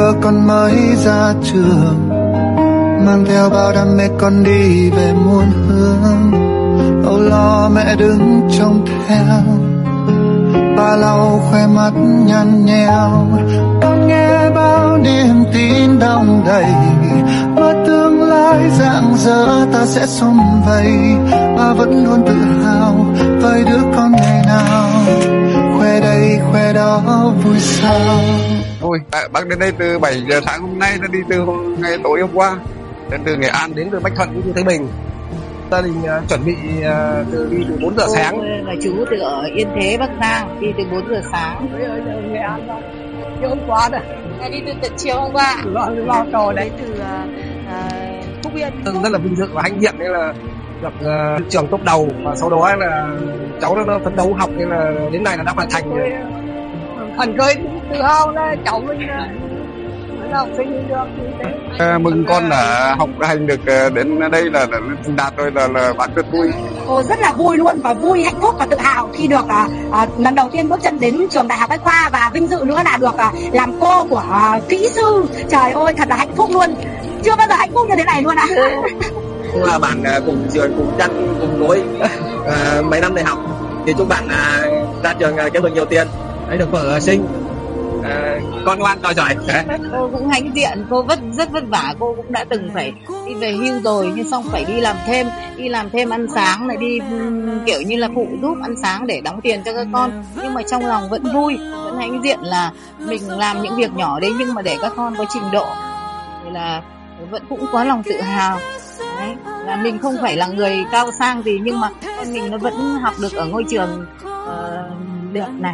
giờ con mới ra trường, mang theo bao đam mê con đi về muôn hướng. Âu lo mẹ đứng trông theo, ba lau khoe mắt nhăn nheo. Con nghe bao niềm tin đong đầy, và tương lai rạng rỡ ta sẽ xung vầy. Ba vẫn luôn tự hào với đứa con ngày nào, khoe đây khoe đó vui sao. Ôi, bác đến đây từ 7 giờ sáng hôm nay, đi từ ngày tối hôm qua, đến từ Nghệ An đến từ Bách Thuận đến Thái Bình. Gia đình chuẩn bị đi từ 4 giờ sáng. Và chú từ ở Yên Thế Bắc Giang, đi từ 4 giờ sáng. Ở Nghệ An đâu, chiều hôm qua đây. Đi từ tận chiều hôm qua. Lo trò đấy từ Phúc Yên. Rất là vinh dự và hãnh diện nên là được trường top đầu, và sau đó là cháu nó phấn đấu học nên là đến nay là đã hoàn thành rồi. Thành khơi tự hào là cháu mình là học sinh được như thế. Mừng con đã học hành được đến đây là đạt rồi, là bác rất vui. Cô rất là vui luôn, và vui, hạnh phúc và tự hào khi được lần đầu tiên bước chân đến trường Đại học Bách Khoa, và vinh dự nữa là được làm cô của kỹ sư. Trời ơi, thật là hạnh phúc luôn, chưa bao giờ hạnh phúc như thế này luôn ạ. Cũng là bạn cùng trường, cùng chăn, cùng gối mấy năm đại học, thì chúc bạn ra trường kiếm được nhiều tiền, lấy được vợ sinh, con ngoan trò giỏi. Cô cũng hãnh diện, cô rất vất vả, cô cũng đã từng phải đi về hưu rồi, nhưng xong phải đi làm thêm ăn sáng, lại đi kiểu như là phụ giúp ăn sáng để đóng tiền cho các con, nhưng mà trong lòng vẫn vui, vẫn hãnh diện là mình làm những việc nhỏ đấy nhưng mà để các con có trình độ, thì là vẫn cũng có lòng tự hào. Đấy, là mình không phải là người cao sang gì, nhưng mà con mình nó vẫn học được ở ngôi trường được này.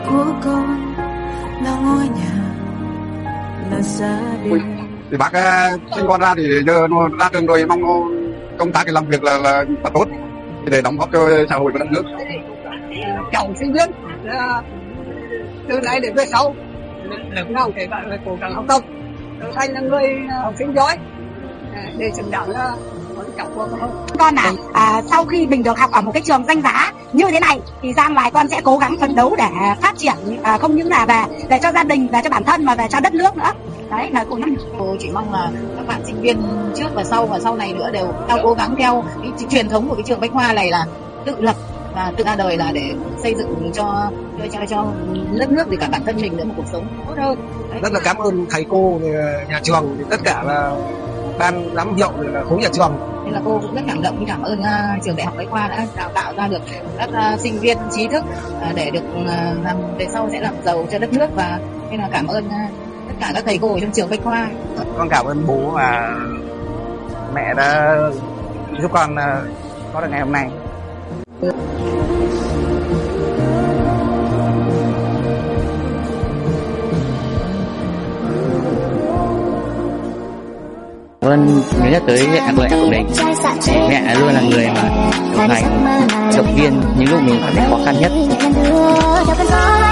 Thì bác sinh con ra thì giờ nó ra trường rồi, mong công tác làm việc là tốt để đóng góp cho xã hội và đất nước. Cháu sinh viên từ nay đến về sau lần nào kể cả là cố gắng học tập, trở thành là người học sinh giỏi để xứng đáng là cháu con sau khi mình được học ở một cái trường danh giá như thế này thì ra ngoài con sẽ cố gắng phấn đấu để phát triển, không những là về cho gia đình, về cho bản thân mà về cho đất nước nữa. Đấy là cô chỉ mong là các bạn sinh viên trước và sau này nữa đều cố gắng theo cái truyền thống của cái trường Bách Khoa này là tự lập và tự ra đời, là để xây dựng cho đất nước, thì cả bản thân mình nữa một cuộc sống tốt hơn. Đấy. Rất là cảm ơn thầy cô, nhà trường, tất cả là ban giám hiệu, là khối nhà trường. Nên là cô cũng rất cảm động, cảm ơn trường Đại học Bách Khoa đã đào tạo ra được các sinh viên trí thức để được làm về sau sẽ làm giàu cho đất nước, và nên là cảm ơn tất cả các thầy cô trong trường Bách Khoa. Con cảm ơn bố và mẹ đã giúp con có được ngày hôm nay. Vâng, nhớ nhất tới mẹ của mình. Mẹ luôn là người mà đồng hành, động viên những lúc mình cảm thấy khó khăn nhất.